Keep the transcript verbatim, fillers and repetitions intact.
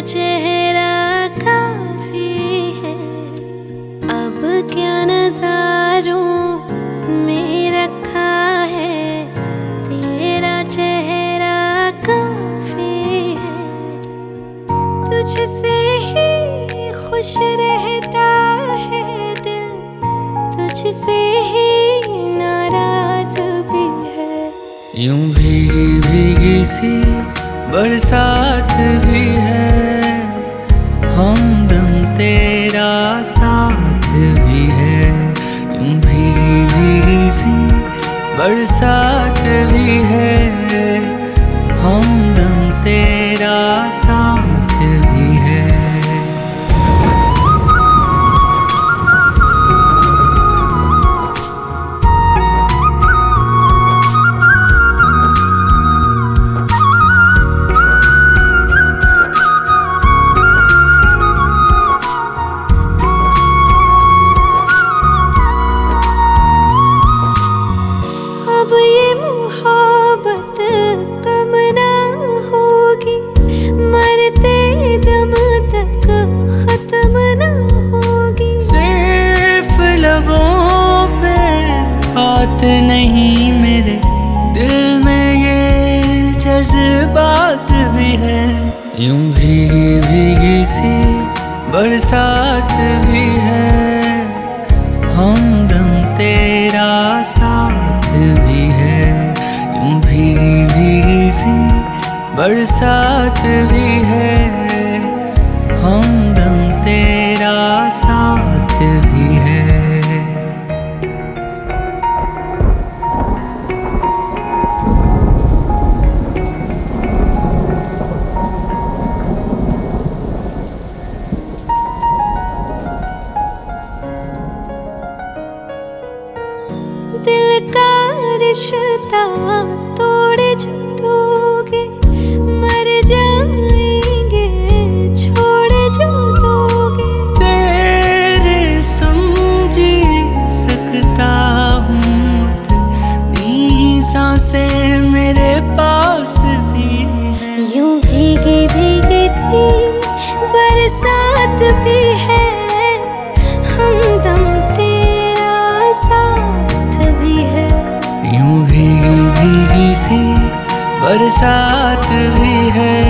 चेहरा काफी है, अब क्या नजारों में रखा है। तेरा चेहरा काफी है, तुझसे ही खुश रहता है दिल, तुझसे ही नाराज भी है। यूं भीगी भीगी सी बरसात भी है, हमदम तेरा साथ भी है। यूं भीगी भीगी सी बरसात भी है, हमदम तेरा साथ भी है। अब ये मोहब्बत कम ना होगी, मरते दम तक खत्म ना होगी। सिर्फ लबों पे बात नहीं, मेरे दिल में ये जज्बात भी है। यूं भीगी भीगी सी बरसात भी है, हमदम तेरा साथ भी है। यूं भीगी भीगी सी बरसात भी है, हमदम तेरा साथ भी है। दिल का रिश्ता तोड़ जो दोगे, मर जाएंगे छोड़ जो दोगे। तेरे समझी सकता हूँ, इतनी सांसें मेरे पास भी है। यूं भीगी भीगी सी बरसात भी है, हमदम तेरा साथ भी है। यूं भीगी भीगी सी बरसात भी है,